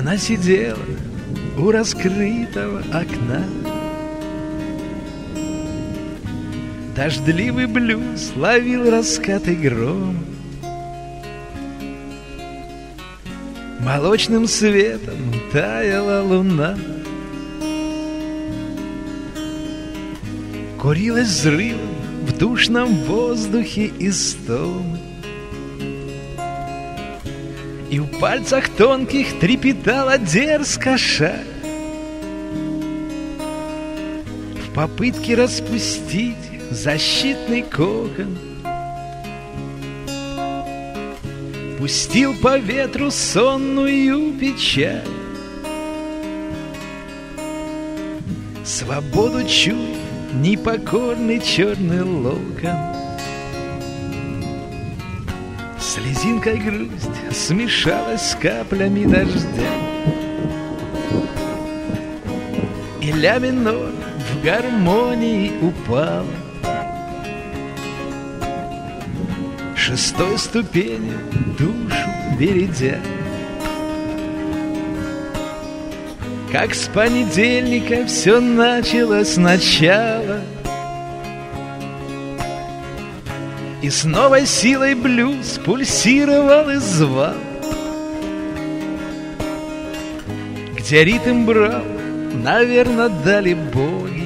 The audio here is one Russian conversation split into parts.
Она сидела у раскрытого окна. Дождливый блюз ловил раскаты грома. Молочным светом таяла луна. Курилась взрывом в душном воздухе истомы. И в пальцах тонких трепетала дерзко шаль в попытке распустить защитный кокон. Пустил по ветру сонную печаль, свободу чует непокорный черный локон. Слезинкой грусть смешалась с каплями дождя, и ля минор в гармонии упал. Шестой ступенью душу бередя. Как с понедельника все началось сначала, и с новой силой блюз пульсировал и звал, где ритм брал, наверно, дали боги.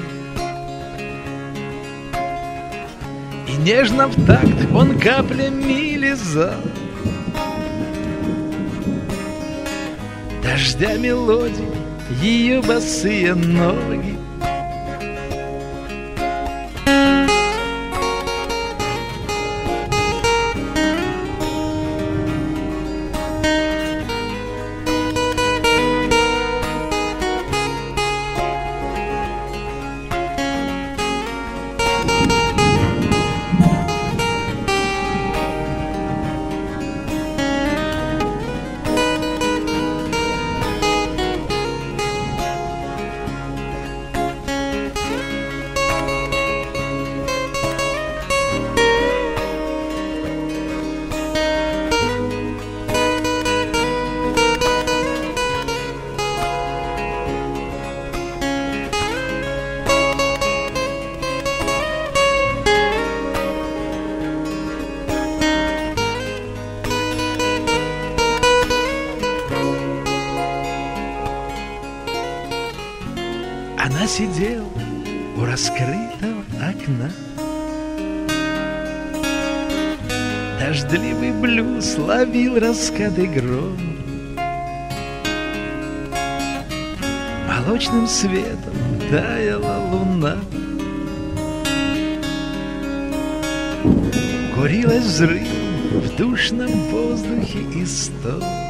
И нежно в такт он каплями лизал дождя мелодий ее босые ноги. Она сидела у раскрытого окна. Дождливый блюз ловил раскаты грома. Молочным светом таяла луна. Курилась взрыв в душном воздухе истом.